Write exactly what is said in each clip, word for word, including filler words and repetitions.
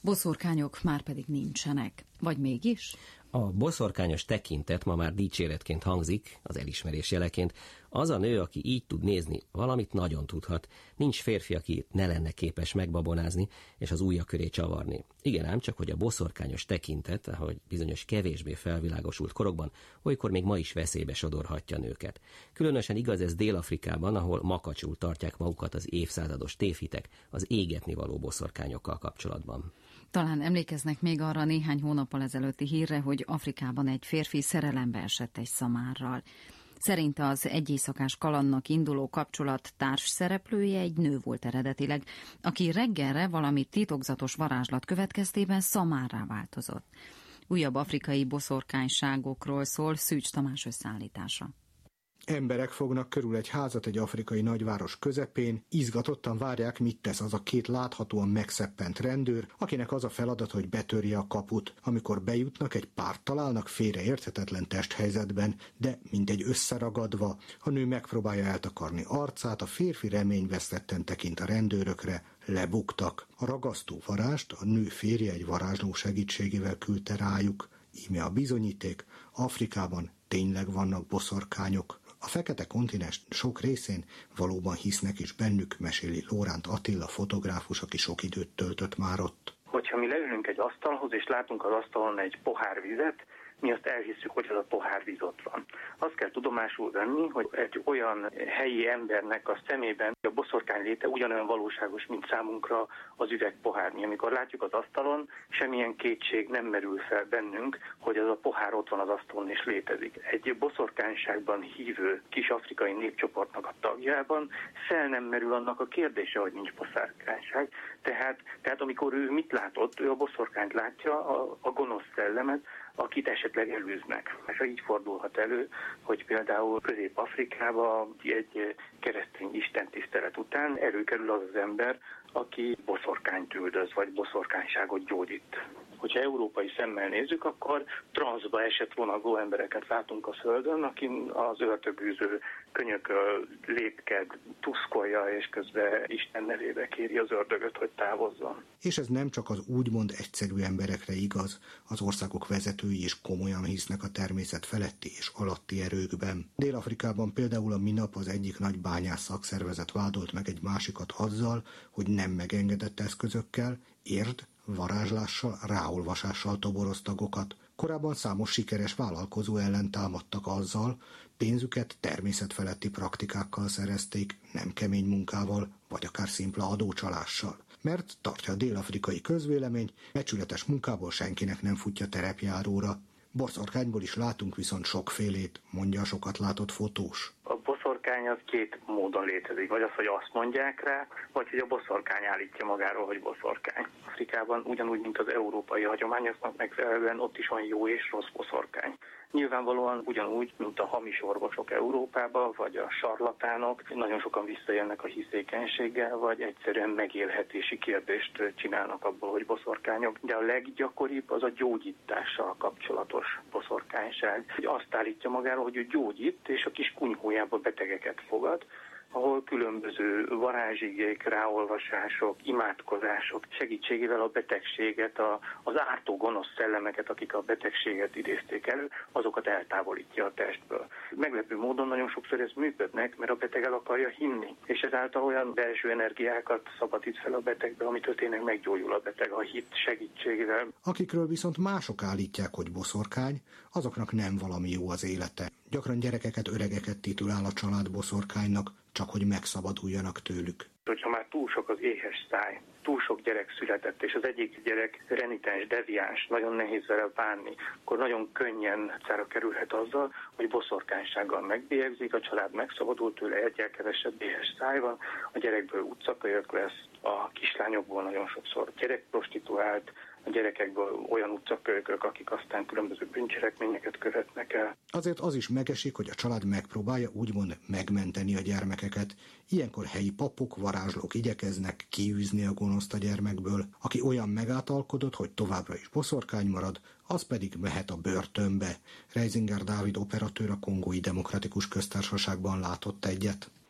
Boszorkányok már pedig nincsenek. Vagy mégis? A boszorkányos tekintet ma már dicséretként hangzik, az elismerés jeleként. Az a nő, aki így tud nézni, valamit nagyon tudhat. Nincs férfi, aki ne lenne képes megbabonázni, és az ujja köré csavarni. Igen ám, csak hogy a boszorkányos tekintet, ahogy bizonyos kevésbé felvilágosult korokban, olykor még ma is veszélybe sodorhatja nőket. Különösen igaz ez Dél-Afrikában, ahol makacsul tartják magukat az évszázados tévhitek az égetni való boszorkányokkal kapcsolatban. Talán emlékeznek még arra néhány hónappal ezelőtti hírre, hogy Afrikában egy férfi szerelembe esett egy szamárral. Szerinte az egy éjszakás kalandnak induló kapcsolat társszereplője egy nő volt eredetileg, aki reggelre valami titokzatos varázslat következtében szamárrá változott. Újabb afrikai boszorkányságokról szól Szűcs Tamás összeállítása. Emberek fognak körül egy házat egy afrikai nagyváros közepén, izgatottan várják, mit tesz az a két láthatóan megszeppent rendőr, akinek az a feladat, hogy betörje a kaput. Amikor bejutnak, egy párt találnak félreérthetetlen testhelyzetben, de mindegy összeragadva. A nő megpróbálja eltakarni arcát, a férfi reményvesztetten tekint a rendőrökre, lebuktak. A ragasztó varást a nő férje egy varázsló segítségével küldte rájuk. Íme a bizonyíték, Afrikában tényleg vannak boszorkányok. A fekete kontinens sok részén valóban hisznek is bennük, meséli Lóránt Attila fotográfus, aki sok időt töltött már ott. Hogyha mi leülünk egy asztalhoz, és látunk az asztalon egy pohár vizet, mi azt elhisszük, hogy az a pohár víz ott van. Azt kell tudomásul venni, hogy egy olyan helyi embernek a szemében a boszorkány léte ugyanolyan valóságos, mint számunkra az üvegpohár. Mi, amikor látjuk az asztalon, semmilyen kétség nem merül fel bennünk, hogy az a pohár ott van az asztalon és létezik. Egy boszorkányságban hívő kis afrikai népcsoportnak a tagjában fel nem merül annak a kérdése, hogy nincs boszorkányság. Tehát, tehát amikor ő mit látott, ő a boszorkányt látja, a, a gonosz szellemet, akit esetleg elűznek. És így fordulhat elő, hogy például Közép-Afrikában egy keresztény istentisztelet után előkerül az az ember, aki boszorkányt üldöz, vagy boszorkányságot gyógyít. Hogyha európai szemmel nézzük, akkor transzba esett vonagó embereket látunk a földön, akin az ördögűző könyököl, lépked, tuszkolja, és közben Isten nevébe kéri az ördögöt, hogy távozzon. És ez nem csak az úgymond egyszerű emberekre igaz, az országok vezetői is komolyan hisznek a természet feletti és alatti erőkben. Dél-Afrikában például a minap az egyik nagy bányász szakszervezet vádolt meg egy másikat azzal, hogy nem megengedett eszközökkel, érd, varázslással, ráolvasással toboroz tagokat. Korábban számos sikeres vállalkozó ellen támadtak azzal, pénzüket természetfeletti praktikákkal szerezték, nem kemény munkával, vagy akár szimpla adócsalással. Mert, tartja a dél-afrikai közvélemény, becsületes munkából senkinek nem futja terepjáróra. Boszorkányból is látunk viszont sokfélét, mondja a sokat látott fotós. A boszorkány az két módon létezik, vagy az, hogy azt mondják rá, vagy hogy a boszorkány állítja magáról, hogy boszorkány. Afrikában ugyanúgy, mint az európai hagyományoknak megfelelően ott is van jó és rossz boszorkány. Nyilvánvalóan ugyanúgy, mint a hamis orvosok Európában, vagy a sarlatánok, nagyon sokan visszaélnek a hiszékenységgel, vagy egyszerűen megélhetési kérdést csinálnak abból, hogy boszorkányok. De a leggyakoribb az a gyógyítással kapcsolatos boszorkányság. Azt állítja magáról, hogy ő gyógyít, és a kis kunyhójába betegeket fogad, ahol különböző varázsigék, ráolvasások, imádkozások segítségével a betegséget, a, az ártó gonosz szellemeket, akik a betegséget idézték elő, azokat eltávolítja a testből. Meglepő módon nagyon sokszor ez működnek, mert a beteg el akarja hinni, és ezáltal olyan belső energiákat szabadít fel a betegbe, amitől tényleg meggyógyul a beteg a hit segítségével. Akikről viszont mások állítják, hogy boszorkány, azoknak nem valami jó az élete. Gyakran gyerekeket, öregeket titulál a család boszorkánynak, csak hogy megszabaduljanak tőlük. Hogyha már túl sok az éhes száj, túl sok gyerek született, és az egyik gyerek renitens, deviáns, nagyon nehéz vele bánni, akkor nagyon könnyen cára kerülhet azzal, hogy boszorkánysággal megbélyegzik, a család megszabadul tőle, egyel kevesebb éhes száj van, a gyerekből utcakölyök lesz, a kislányokból nagyon sokszor gyerekprostituált, a gyerekekből olyan utcakölykök, akik aztán különböző bűncselekményeket követnek el. Azért az is megesik, hogy a család megpróbálja úgymond megmenteni a gyermekeket. Ilyenkor helyi papok, varázslók igyekeznek kiűzni a gonoszt a gyermekből. Aki olyan megátalkodott, hogy továbbra is boszorkány marad, az pedig mehet a börtönbe. Reisinger Dávid operatőr a Kongói Demokratikus Köztársaságban látott egyet. Tordék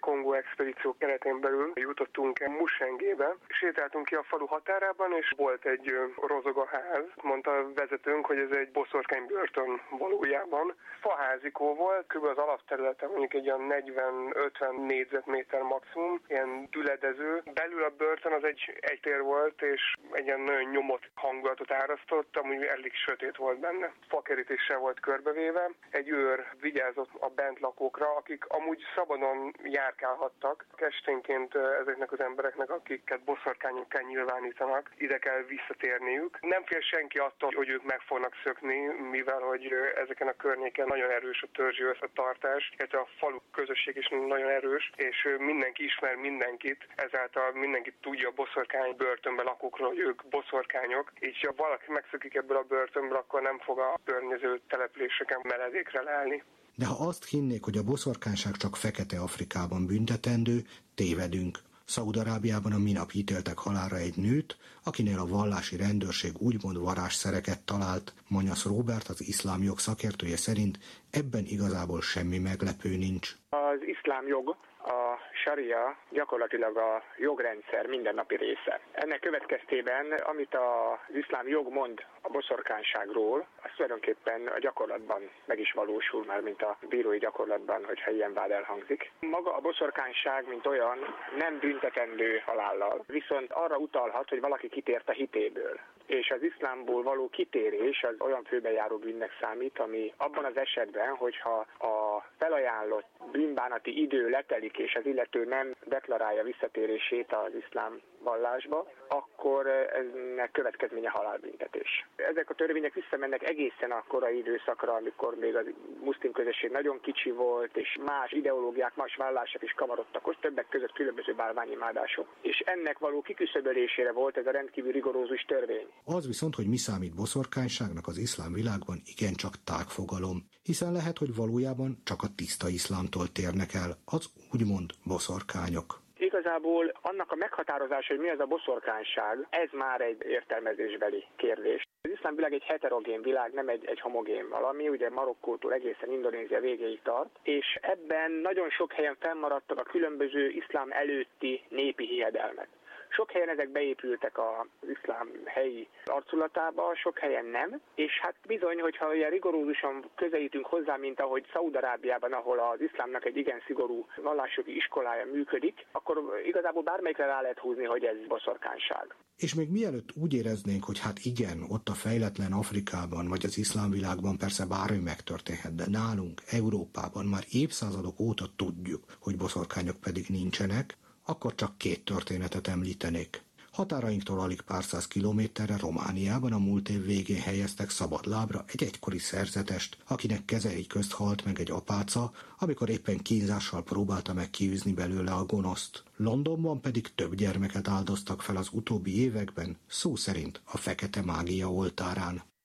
Kongó expedíció keretén belül jutottunk Musengébe, sétáltunk ki a falu határában, és volt egy rozogaház. Mondta a vezetőnk, hogy ez egy boszorkánybörtön valójában. Faházikó volt, kb. Az alapterülete mondjuk egy olyan negyven-ötven négyzetméter maximum, ilyen düledező. Belül a börtön az egy egytér volt, és egy ilyen nagyon nyomott hangulatot árasztott, amúgy elég sötét volt benne. Fakerítéssel volt körbevéve, egy őr vigyázott a bent lakókra, akik amúgy szabadon járkálhattak. Esténként ezeknek az embereknek, akiket boszorkányokká nyilvánítanak, ide kell visszatérniük. Nem fél senki attól, hogy ők meg fognak szökni, mivel hogy ezeken a környéken nagyon erős a törzsi összetartás, illetve a falu közösség is nagyon erős, és mindenki ismer mindenkit, ezáltal mindenki tudja a boszorkány börtönbe lakókról, hogy ők boszorkányok, így ha valaki megszökik ebből a börtönből, akkor nem fog a környező településeken meledékre lelni. De ha azt hinnék, hogy a boszorkányság csak Fekete Afrikában büntetendő, tévedünk. Szaúd-Arábiában a minap ítéltek halálra egy nőt, akinél a vallási rendőrség úgymond varázsszereket talált. Monyasz Róbert, az iszlám jog szakértője szerint ebben igazából semmi meglepő nincs. Az iszlám jog, a saria gyakorlatilag a jogrendszer mindennapi része. Ennek következtében, amit az iszlám jog mond a boszorkányságról, az tulajdonképpen a gyakorlatban meg is valósul már, mint a bírói gyakorlatban, hogyha ilyen vád elhangzik. Maga a boszorkányság, mint olyan, nem büntetendő halállal, viszont arra utalhat, hogy valaki kitért a hitéből. És az iszlámból való kitérés az olyan főbejáró bűnnek számít, ami abban az esetben, hogyha a felajánlott bűnbánati idő letelik, és az illető nem deklarálja visszatérését az iszlám vallásba, akkor ennek következménye halálbüntetés. Ezek a törvények visszamennek egészen a korai időszakra, amikor még a muszlim közösség nagyon kicsi volt, és más ideológiák, más vallások is kavarodtak, ott többek között különböző bálványimádások. És ennek való kiküszöbölésére volt ez a rendkívül rigorózus törvény. Az viszont, hogy mi számít boszorkányságnak az iszlám világban, igencsak tág fogalom, hiszen lehet, hogy valójában csak a tiszta iszlámtól térnek el az úgymond boszorkányok. Igazából annak a meghatározása, hogy mi az a boszorkányság, ez már egy értelmezésbeli kérdés. Az iszlám világ egy heterogén világ, nem egy, egy homogén valami, ugye Marokkótól egészen Indonézia végéig tart, és ebben nagyon sok helyen fennmaradtak a különböző iszlám előtti népi hiedelmek. Sok helyen ezek beépültek az iszlám helyi arculatába, sok helyen nem, és hát bizony, hogyha ilyen rigorózusan közelítünk hozzá, mint ahogy Szaúd-Arábiában, ahol az iszlámnak egy igen szigorú vallásjogi iskolája működik, akkor igazából bármelyikre rá lehet húzni, hogy ez boszorkányság. És még mielőtt úgy éreznénk, hogy hát igen, ott a fejletlen Afrikában, vagy az iszlám világban persze bármi megtörténhet, de nálunk, Európában már évszázadok óta tudjuk, hogy boszorkányok pedig nincsenek, akkor csak két történetet említenék. Határainktól alig pár száz kilométerre Romániában a múlt év végén helyeztek szabadlábra egy egykori szerzetest, akinek kezei közt halt meg egy apáca, amikor éppen kínzással próbálta meg kiűzni belőle a gonoszt. Londonban pedig több gyermeket áldoztak fel az utóbbi években, szó szerint a fekete mágia oltárán.